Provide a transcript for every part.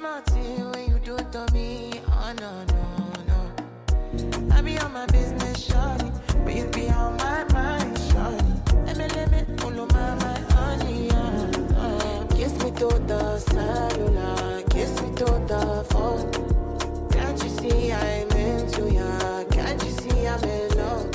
my team when you do it to me. Oh no, no, no. I be on my business, shawty, but you be on my mind, shawty. Let me, all of my honey, kiss me to the cellular, kiss me to the phone. Can't you see I'm into ya? Can't you see I'm in love?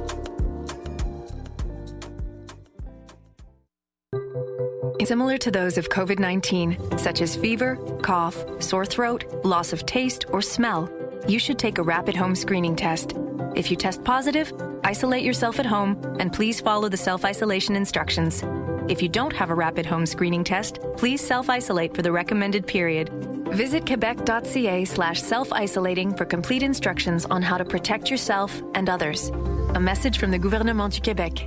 Similar to those of COVID-19, such as fever, cough, sore throat, loss of taste, or smell, you should take a rapid home screening test. If you test positive, isolate yourself at home and please follow the self-isolation instructions. If you don't have a rapid home screening test, please self-isolate for the recommended period. Visit quebec.ca/self-isolating for complete instructions on how to protect yourself and others. A message from the gouvernement du Québec.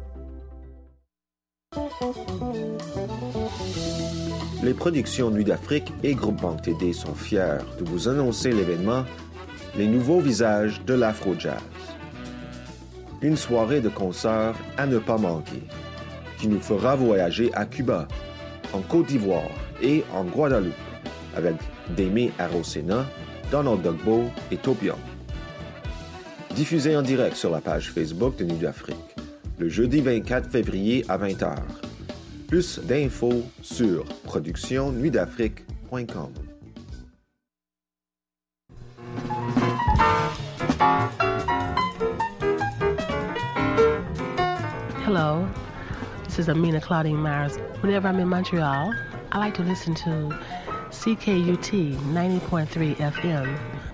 Les productions Nuit d'Afrique et Groupe Banque TD sont fiers de vous annoncer l'événement Les nouveaux visages de l'Afro-Jazz. Une soirée de concert à ne pas manquer, qui nous fera voyager à Cuba, en Côte d'Ivoire et en Guadeloupe, avec Demi Arosena, Donald Dugbo et Topion. Diffusé en direct sur la page Facebook de Nuit d'Afrique, le jeudi 24 février à 20h. Plus d'infos sur productionnuitdafrique.com. Hello, this is Amina Claudine Myers. Whenever I'm in Montreal, I like to listen to CKUT 90.3 FM.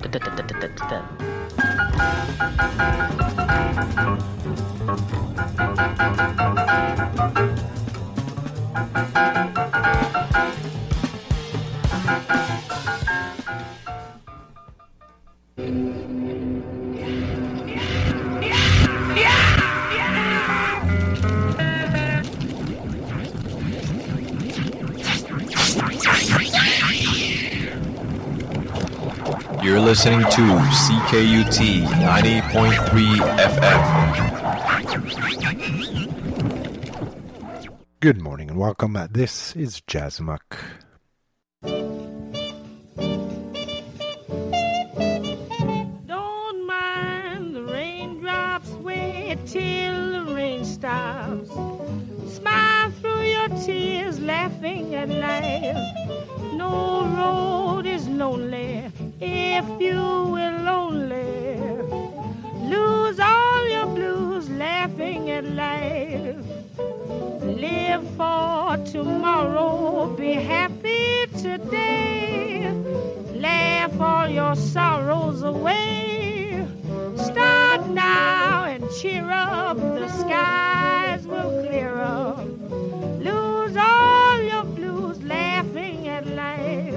You're listening to CKUT 90.3 FM. Good morning and welcome. This is Jazz Muck. Don't mind the raindrops, wait till the rain stops. Smile through your tears, laughing at life. No road is lonely if you will only lose all your blues, laughing at life. Live for tomorrow, be happy today. Laugh all your sorrows away. Start now and cheer up, the skies will clear up. Lose all your blues, laughing at life.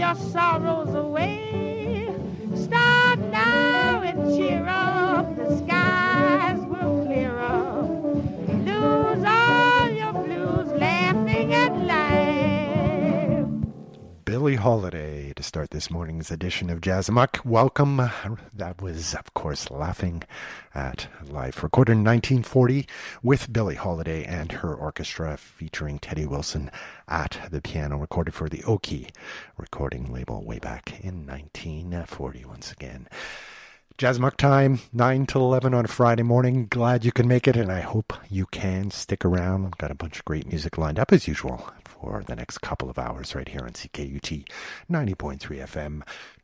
your sorrows away. Start now and cheer up, the skies will clear up. Lose all your blues, laughing at life. Billie Holiday to start this morning's edition of Jazz Amok. Welcome. That was, of course, Laughing at Life, recorded in 1940 with Billie Holiday and her orchestra, featuring Teddy Wilson at the piano, recorded for the Oki recording label way back in 1940 once again. Jazz Amok time, 9 to 11 on a Friday morning. Glad you can make it, and I hope you can stick around. I've got a bunch of great music lined up, as usual, for the next couple of hours right here on CKUT 90.3 FM,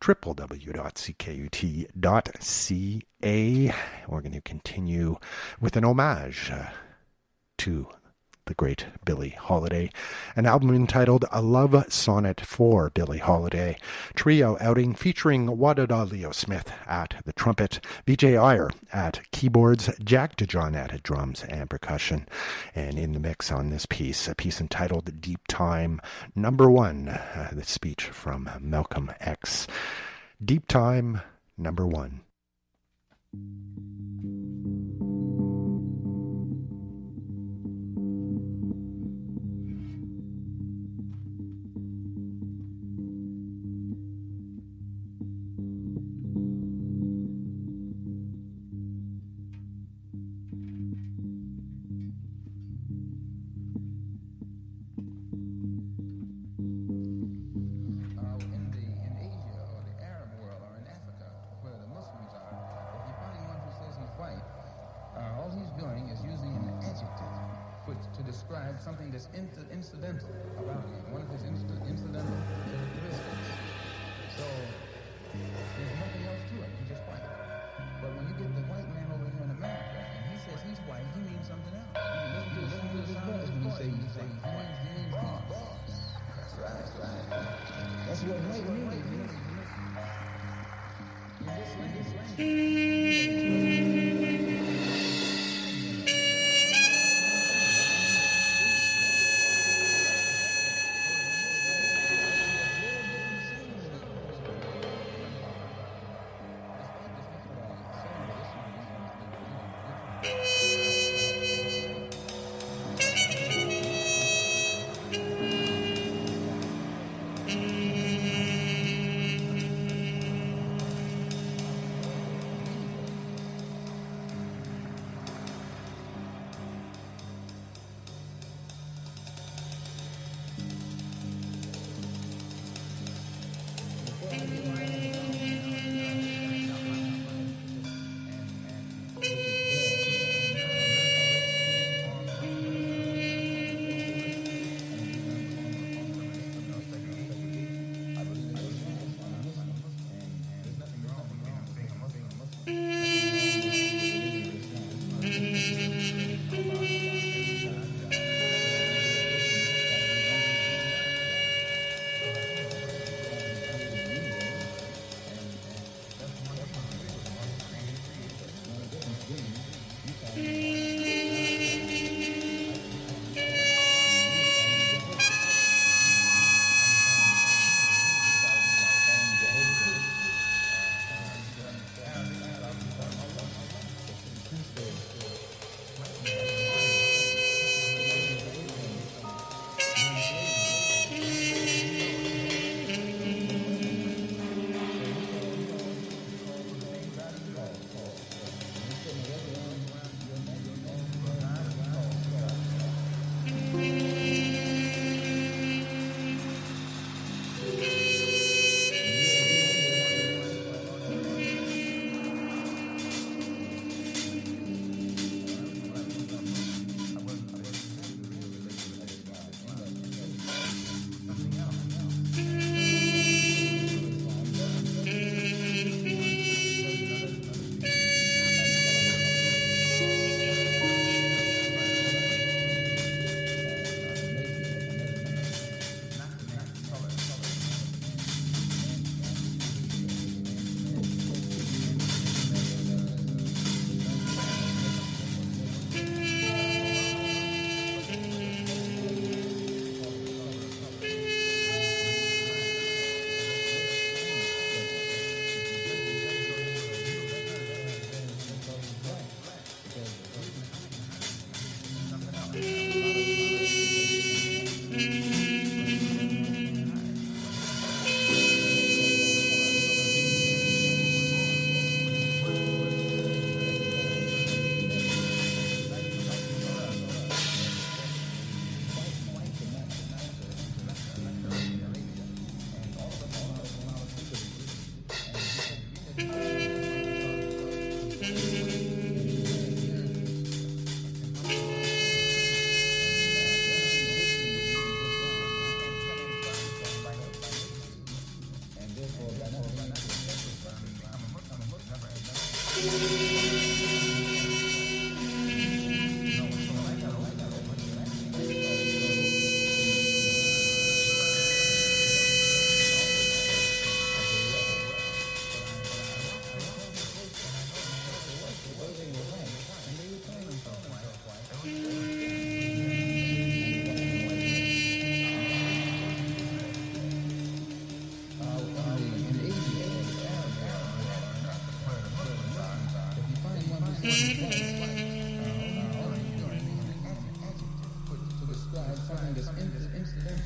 www.ckut.ca. We're going to continue with an homage to the great Billie Holiday, an album entitled A Love Sonnet for Billie Holiday, trio outing featuring Wadada Leo Smith at the trumpet, Vijay Iyer at keyboards, Jack DeJohn at drums and percussion, and in the mix on this piece, a piece entitled Deep Time Number 1, the speech from Malcolm X. Deep Time Number 1. Something that's incidental about him, one of his incidental characteristics. So there's nothing else to it. He's just white. But when you get the white man over here in America and he says he's white, he means something else. You listen to the sound when he says he's white. He means peace. That's right. That's what white means. In this language. To describe something that's incidental.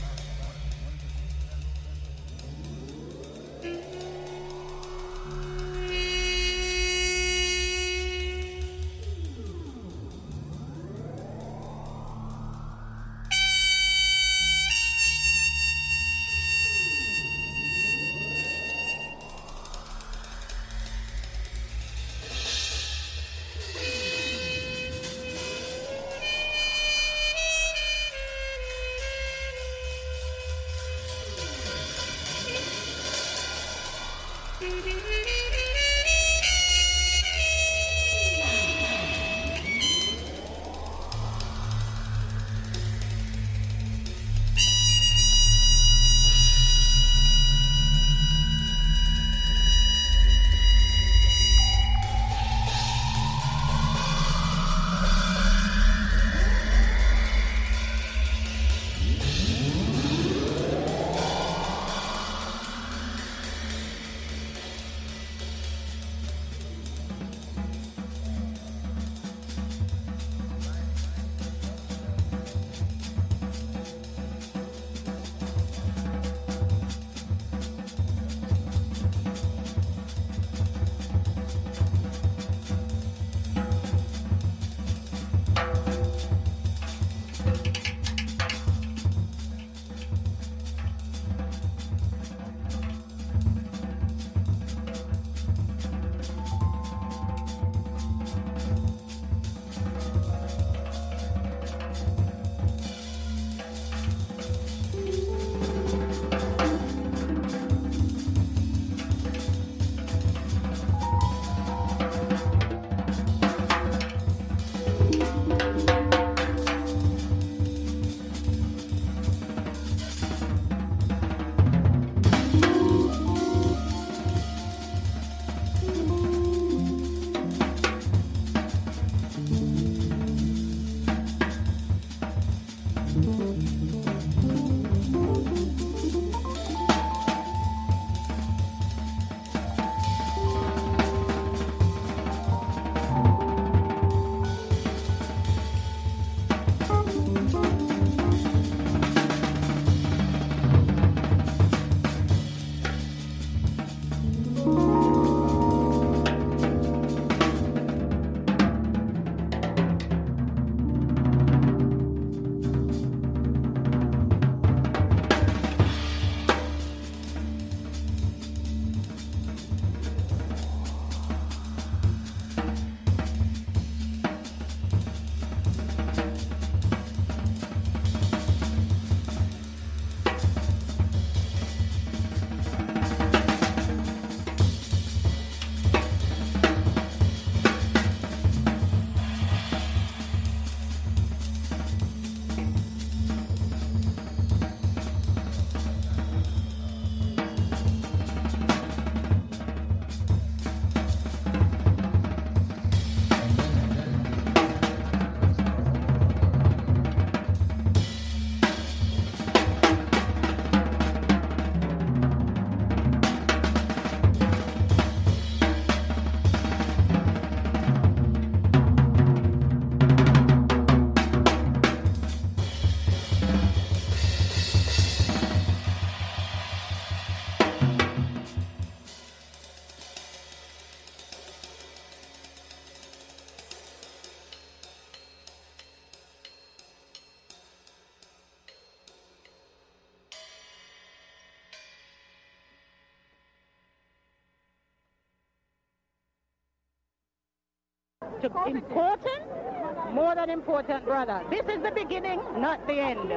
Important? More than important, brother. This is the beginning, not the end.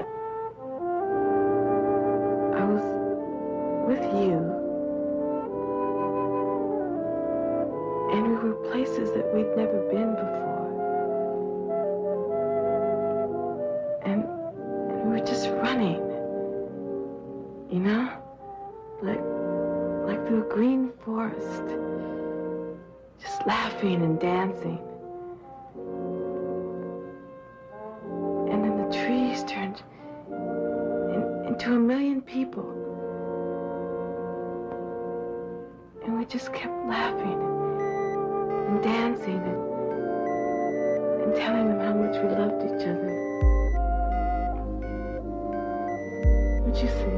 I was with you, and we were places that we'd never been before. And we were just running, you know? Like through a green forest, just laughing and dancing. And then the trees turned into 1,000,000 people. And we just kept laughing and dancing and and telling them how much we loved each other. What you say?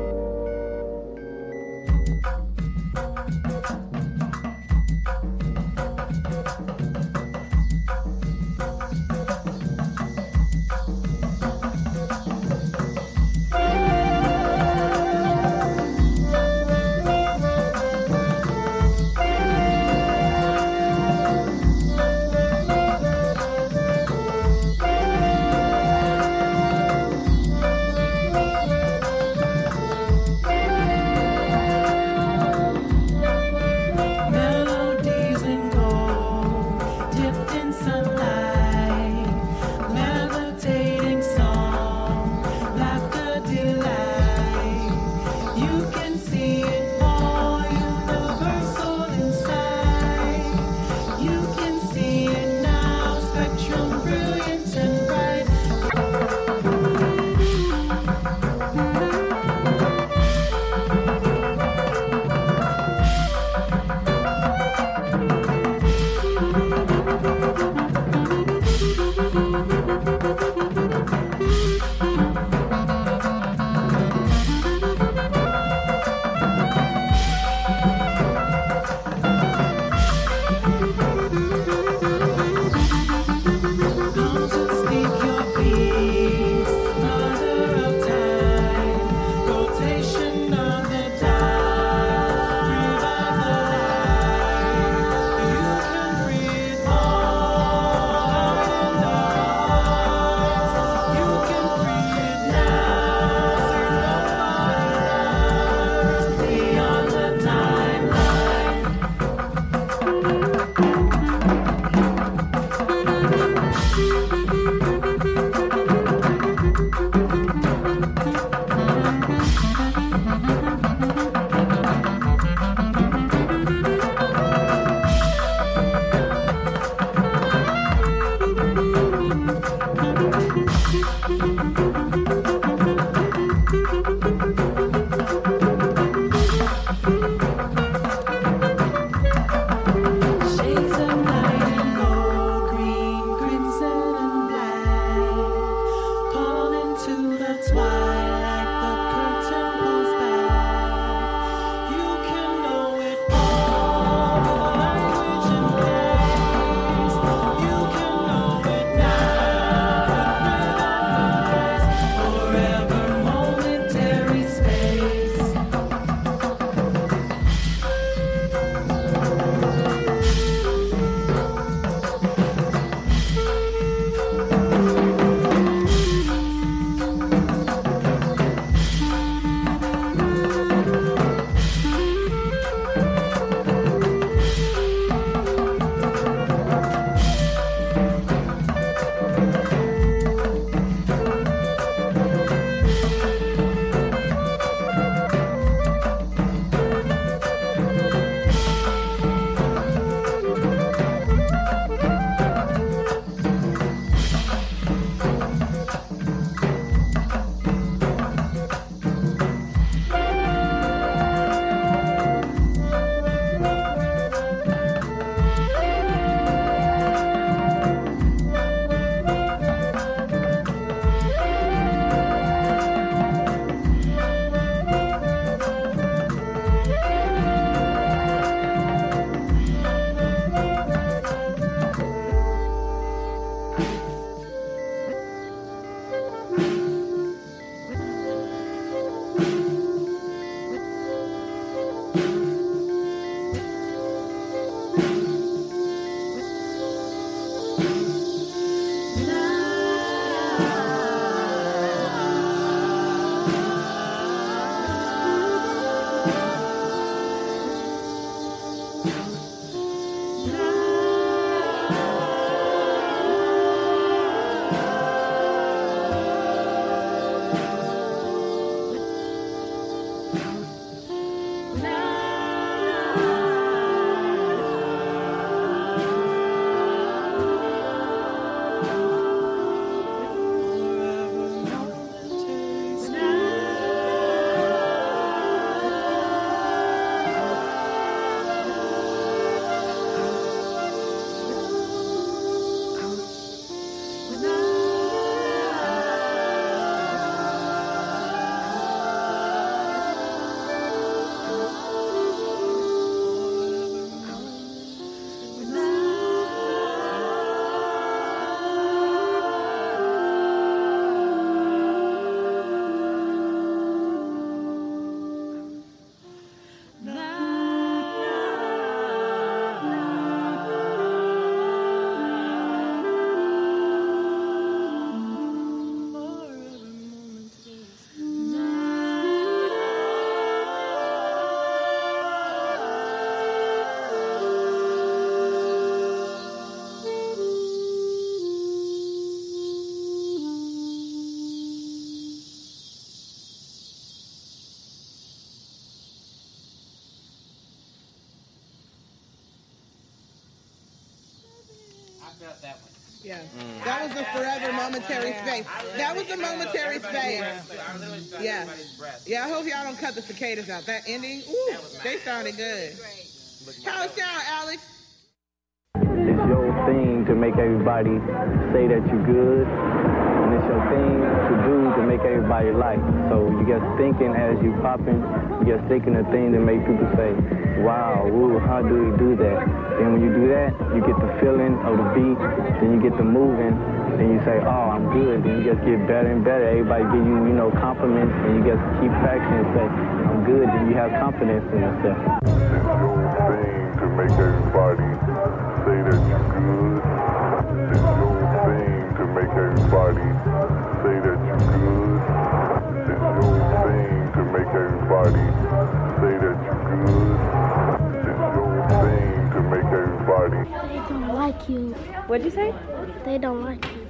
Yeah. That was a forever momentary space. That was a momentary space. Yeah. Yeah, I hope y'all don't cut the cicadas out. That ending, ooh, they sounded good. How it sound, Alex? It's your thing to make everybody say that you're good. And it's your thing to do to make everybody like. So you get thinking as you popping, you get thinking the thing to make people say, wow, ooh, how do you do that? And when you do that, you get the feeling of the beat, then you get the moving, then you say, oh, I'm good. Then you just get better and better. Everybody give you, compliments, and you just keep practicing and say, I'm good. Then you have confidence in yourself. It's your thing to make everybody say that you're good. It's your thing to make everybody say that you're good. It's your thing to make everybody say that you're good. It's your thing to make everybody. They don't like you. What'd you say? They don't like you.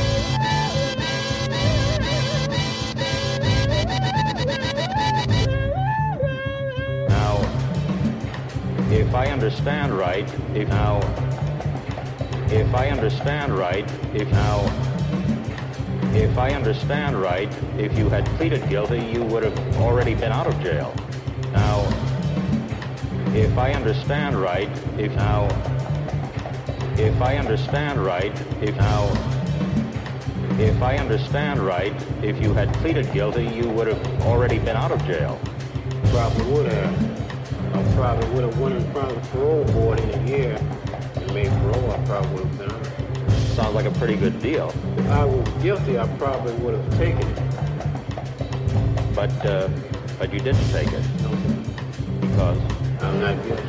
Now, if I understand right, if you had pleaded guilty, you would have already been out of jail. Now, if I understand right, if you had pleaded guilty, you would have already been out of jail. Probably would have. I probably would have went in front of the parole board in a year and made parole. I probably would have been out. Sounds like a pretty good deal. If I was guilty, I probably would have taken it. But you didn't take it. No, sir. Because? I'm not guilty.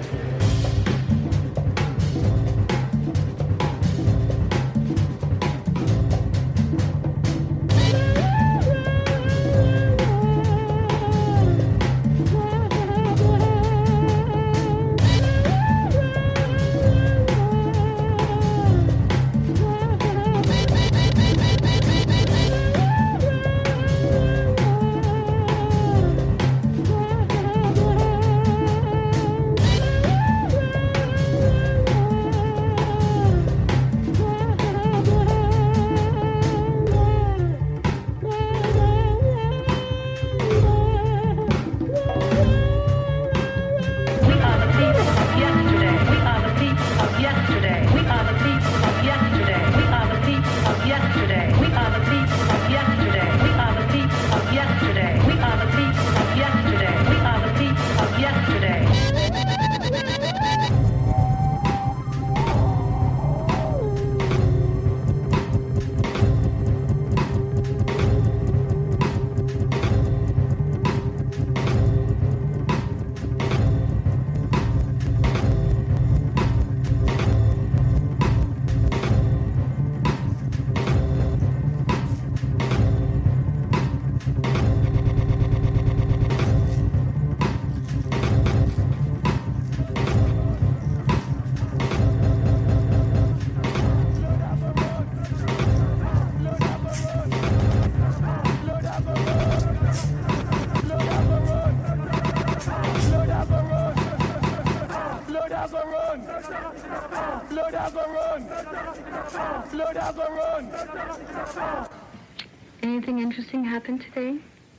Anything interesting happened today?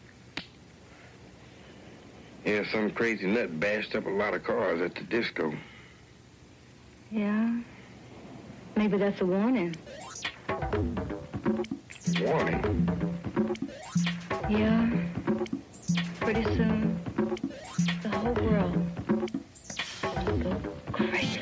Yeah, some crazy nut bashed up a lot of cars at the disco. Yeah. Maybe that's a warning. Warning? Yeah. Pretty soon, the whole world will go crazy.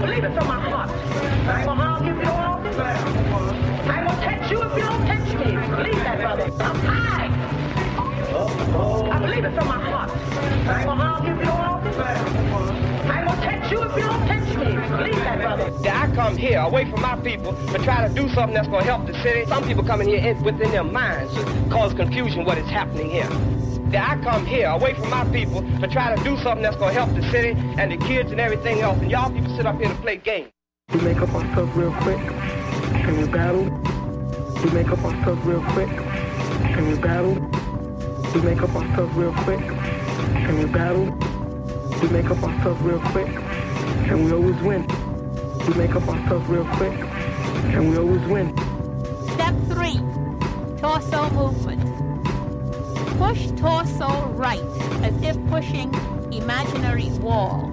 believe it from my heart. I ain't gonna harm you if you don't harm me. I ain't gonna touch you if you don't touch me. Believe that, brother. I'm high. I believe it from my heart. I ain't gonna harm you if you don't harm me. I ain't gonna touch you if you don't touch me. Believe that, brother. I come here away from my people to try to do something that's going to help the city. Some people come in here within their minds to cause confusion what is happening here. I come here away from my people to try to do something that's going to help the city and the kids and everything else. And y'all people sit up here to play games. We make up our stuff real quick and we battle. We make up our stuff real quick and we battle. We make up our stuff real quick and we battle. We make up our stuff real quick and we always win. We make up our stuff real quick and we always win. Step 3, torso movement. Push torso right as if pushing imaginary wall.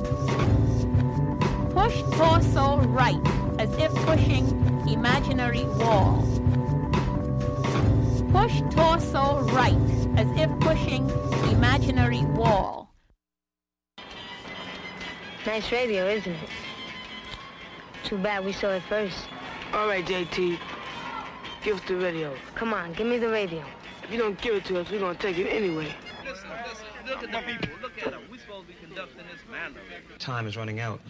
Push torso right as if pushing imaginary wall. Push torso right as if pushing imaginary wall. Nice radio, isn't it? Too bad we saw it first. All right, JT. Give us the radio. Come on, give me the radio. If you don't give it to us, we're going to take it anyway. Listen. Look at the people. Look at them. We're supposed to be conducting this manner. Time is running out.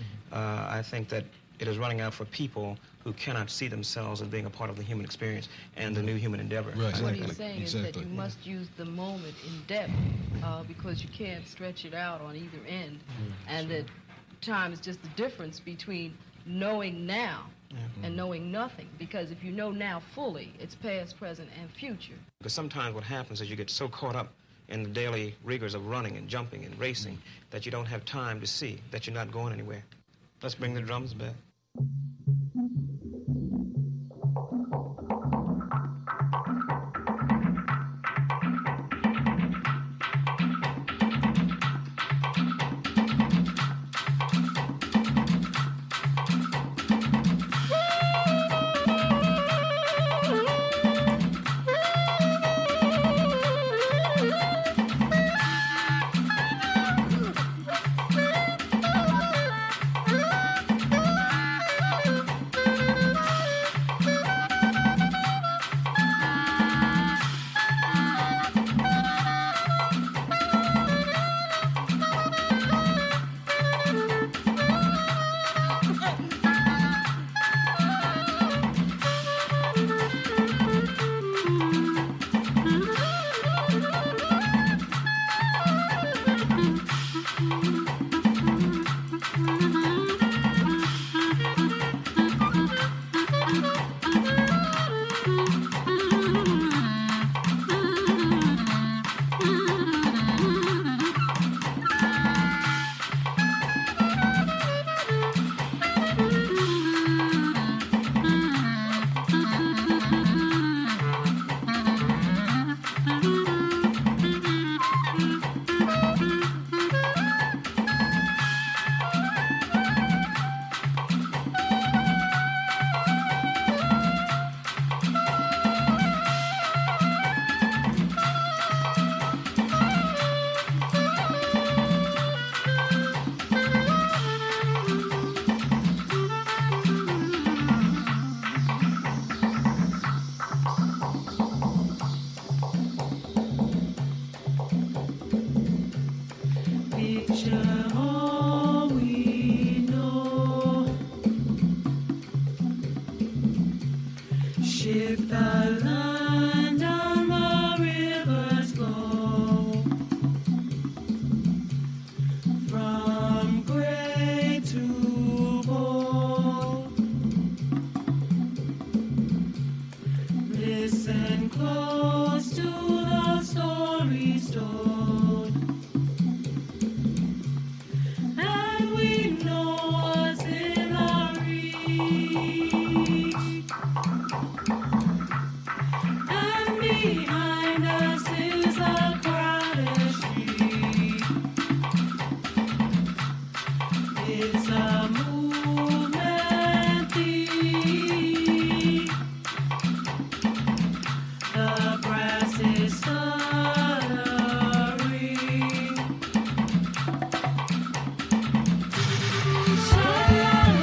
I think that it is running out for people who cannot see themselves as being a part of the human experience and the new human endeavor. Right. What he's saying is that you must use the moment in depth because you can't stretch it out on either end. And that time is just the difference between knowing now and knowing nothing. Because if you know now fully, it's past, present, and future. Because sometimes what happens is you get so caught up in the daily rigors of running and jumping and racing that you don't have time to see that you're not going anywhere. Let's bring the drums back. So long.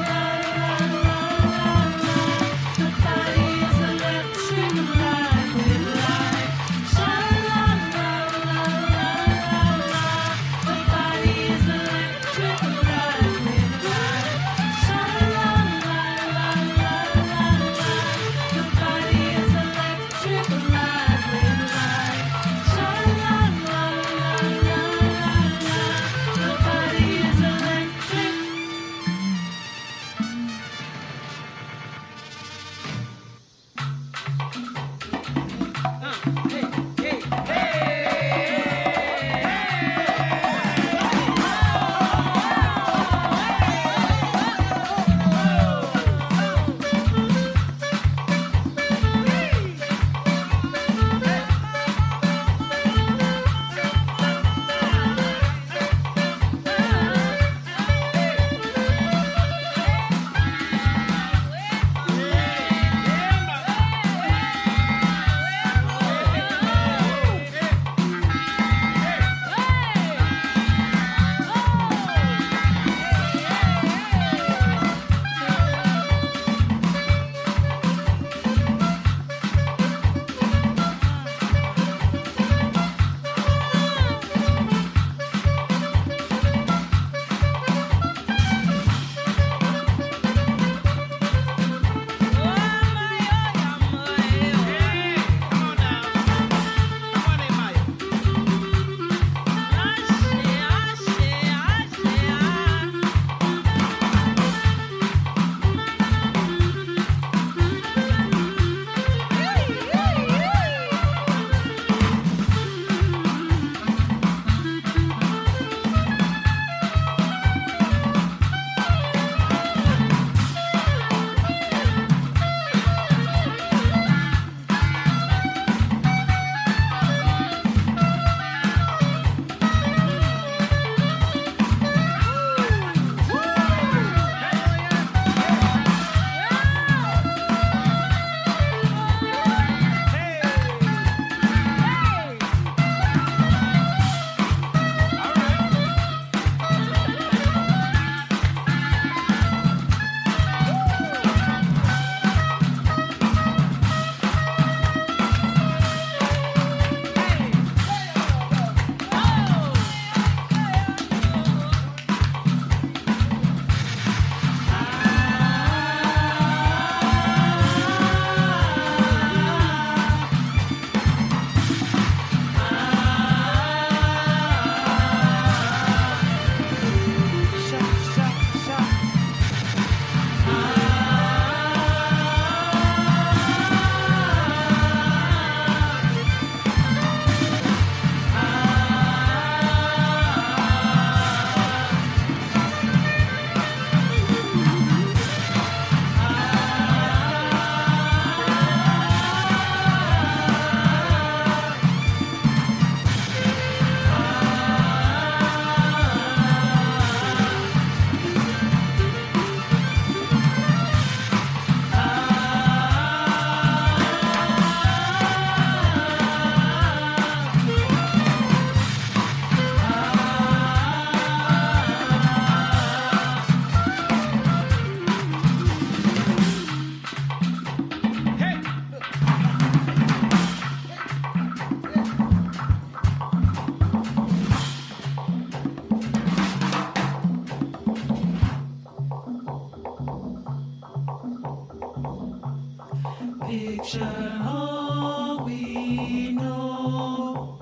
capture all we know.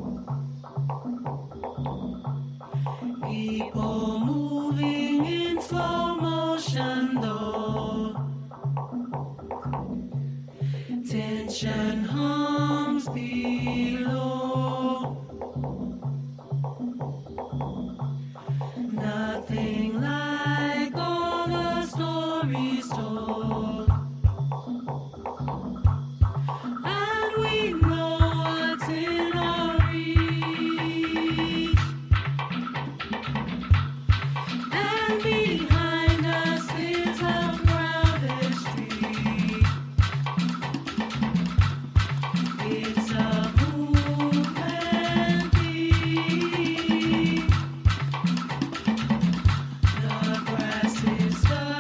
People moving in slow motion though. Tension hums below. Nothing like all the stories told. And we know what's in our reach. And behind us is a crowded street. It's a movement beat. The grass is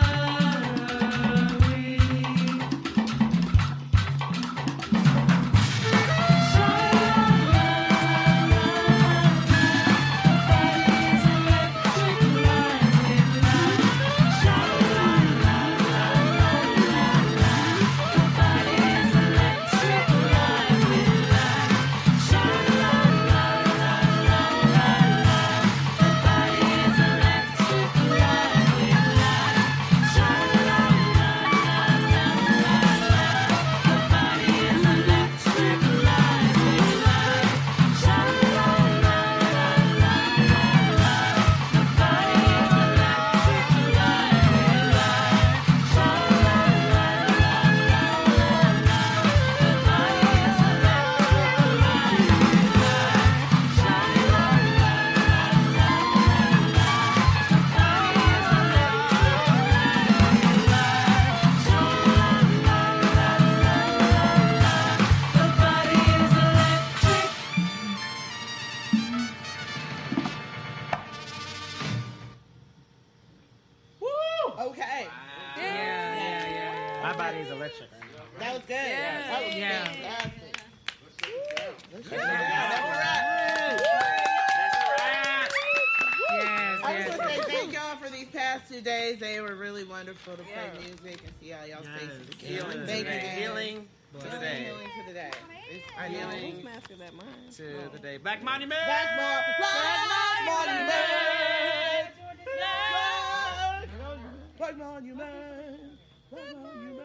Okay. My body is electric. That was good. Yeah. That was Yeah. fantastic. That's right. I just want to say thank y'all for these past 2 days. They were really wonderful to play music and see how y'all's faces are healing. Thank you, man. Healing to the day. Healing to the day. Healing to the day. Black Monument! Black Monument! Black Monument! Black Monument!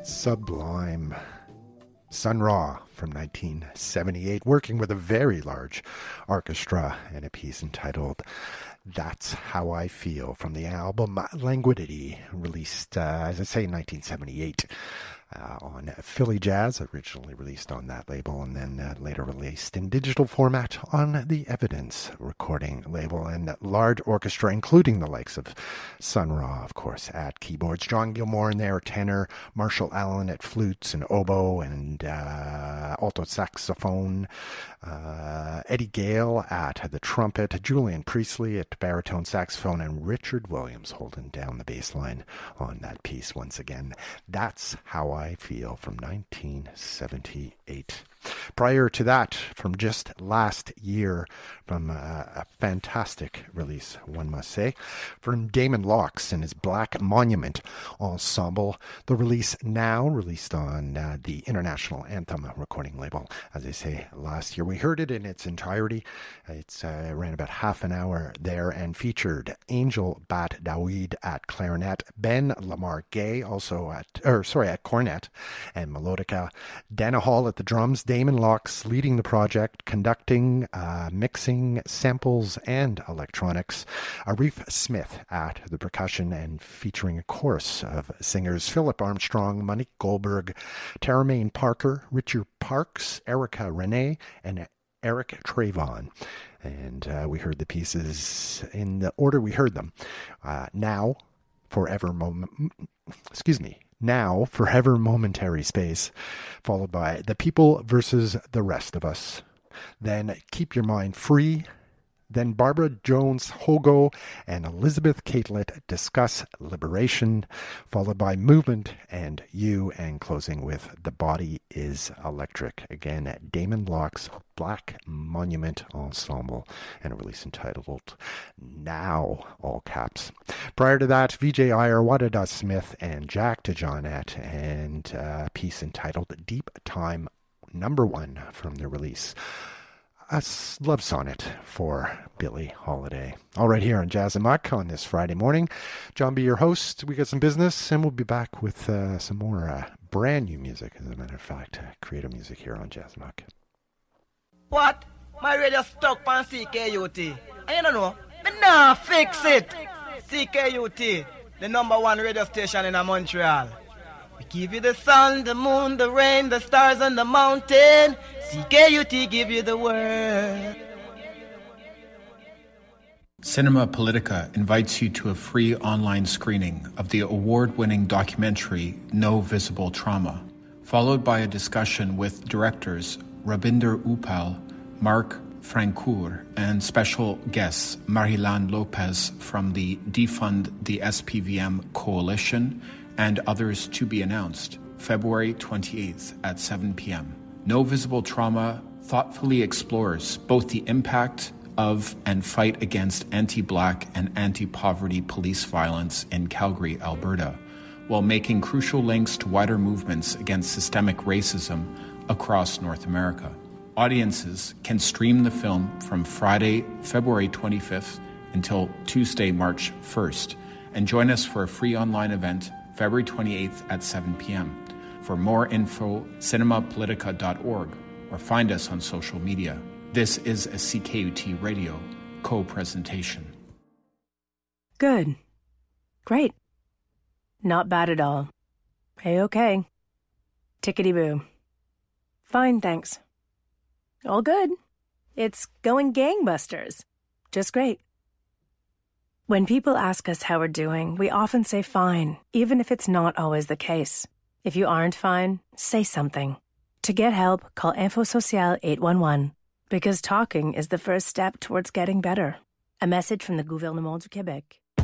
Sublime. Sun Ra from 1978, working with a very large orchestra and a piece entitled That's How I Feel from the album Languidity, released, as I say, in 1978. On Philly Jazz, originally released on that label, and then later released in digital format on the Evidence recording label, and large orchestra, including the likes of Sun Ra, of course, at keyboards, John Gilmore in there, tenor, Marshall Allen at flutes and oboe and alto saxophone, Eddie Gale at the trumpet, Julian Priestley at baritone saxophone, and Richard Williams holding down the bass line on that piece once again. That's How I Feel from 1978. Prior to that, from just last year, from a fantastic release, one must say, from Damon Locks and his Black Monument Ensemble, the release Now, released on the International Anthem recording label. As I say, last year we heard it in its entirety. It's ran about half an hour there and featured Angel Bat Dawid at clarinet, Ben Lamar Gay also at cornet and melodica, Dana Hall at the drums, Damon Locks leading the project, conducting, mixing, samples, and electronics. Arif Smith at the percussion and featuring a chorus of singers Philip Armstrong, Monique Goldberg, Teramaine Parker, Richard Parks, Erica Renee, and Eric Trayvon. And we heard the pieces in the order we heard them. Now, Forever Momentary Space, followed by The People versus the Rest of Us. Then Keep Your Mind Free. Then Barbara Jones Hogo and Elizabeth Catlett discuss liberation, followed by Movement and You, and closing with The Body is Electric. Again, Damon Locke's Black Monument Ensemble, and a release entitled Now, all caps. Prior to that, Vijay Iyer, Wadada Smith, and Jack DeJohnette, and a piece entitled Deep Time #1 from their release. A love sonnet for Billie Holiday. All right, here on Jazz and Muck on this Friday morning. John B., your host. We got some business, and we'll be back with some more brand new music, as a matter of fact, creative music here on Jazz and Muck. What? My radio stuck on CKUT. And you don't know, me nah fix it. CKUT, the #1 radio station in Montreal. We give you the sun, the moon, the rain, the stars, and the mountain. CKUT give you the word. Cinema Politica invites you to a free online screening of the award-winning documentary No Visible Trauma, followed by a discussion with directors Rabinder Uppal, Mark Francoeur, and special guests Marilan Lopez from the Defund the SPVM Coalition and others to be announced, February 28th at 7 p.m. No Visible Trauma thoughtfully explores both the impact of and fight against anti-Black and anti-poverty police violence in Calgary, Alberta, while making crucial links to wider movements against systemic racism across North America. Audiences can stream the film from Friday, February 25th until Tuesday, March 1st, and join us for a free online event February 28th at 7 p.m. For more info, cinemapolitica.org, or find us on social media. This is a CKUT Radio co-presentation. Good. Great. Not bad at all. A-okay. Tickety-boo. Fine, thanks. All good. It's going gangbusters. Just great. When people ask us how we're doing, we often say fine, even if it's not always the case. If you aren't fine, say something. To get help, call Info Social 811, because talking is the first step towards getting better. A message from the Gouvernement du Québec.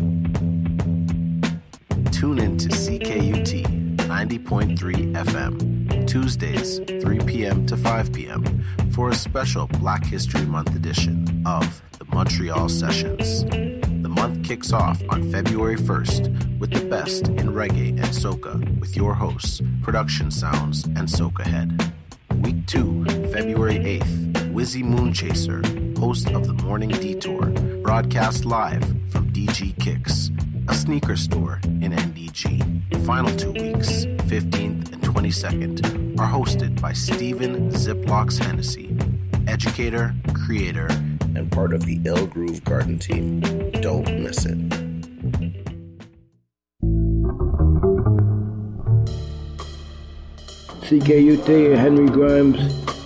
Tune in to CKUT 90.3 FM, Tuesdays, 3 p.m. to 5 p.m. for a special Black History Month edition of the Montreal Sessions. The month kicks off on February 1st with the best in reggae and soca with your hosts, Production Sounds and Soca Head. Week 2, February 8th, Wizzy Moonchaser, host of The Morning Detour, broadcast live from DG Kicks, a Sneaker Store in NDG. The final 2 weeks, 15th and 22nd, are hosted by Stephen Ziplocks Hennessy, educator, creator, and part of the Ill Groove Garden team. Don't miss it. CKUT, Henry Grimes,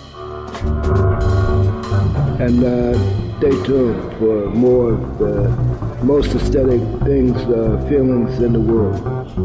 and stay tuned for more of the most aesthetic things, feelings in the world.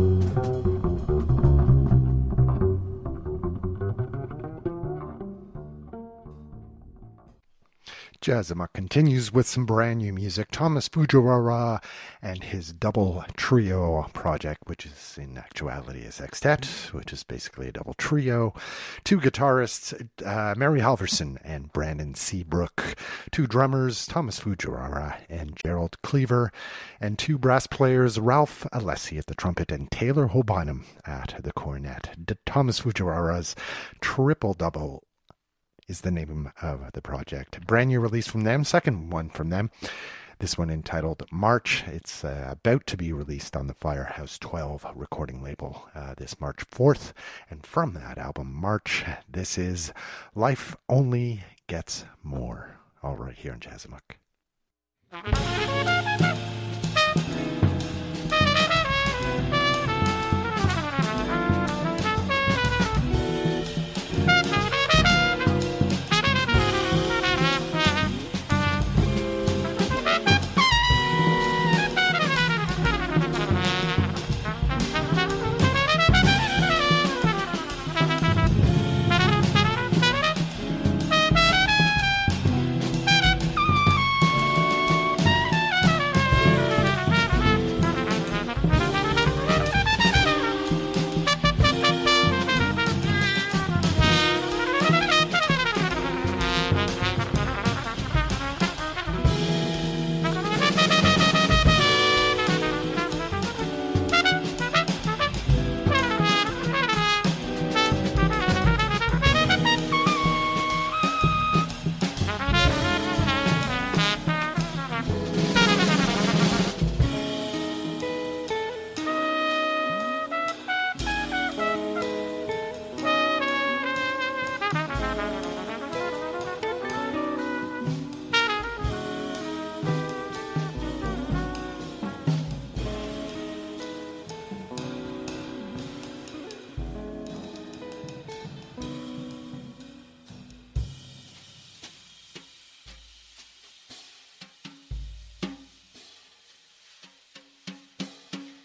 Jazz Amok continues with some brand new music. Thomas Fujiwara and his double trio project, which is in actuality a sextet, which is basically a double trio. 2 guitarists, Mary Halverson and Brandon Seabrook. 2 drummers, Thomas Fujiwara and Gerald Cleaver. And 2 brass players, Ralph Alessi at the trumpet and Taylor Hobanham at the cornet. Thomas Fujiwara's Triple Double is the name of the project. Brand new release from them, second one from them. This one entitled March. It's about to be released on the Firehouse 12 recording label this March 4th. And from that album, March, this is Life Only Gets More. All right, here in Jazz Amok.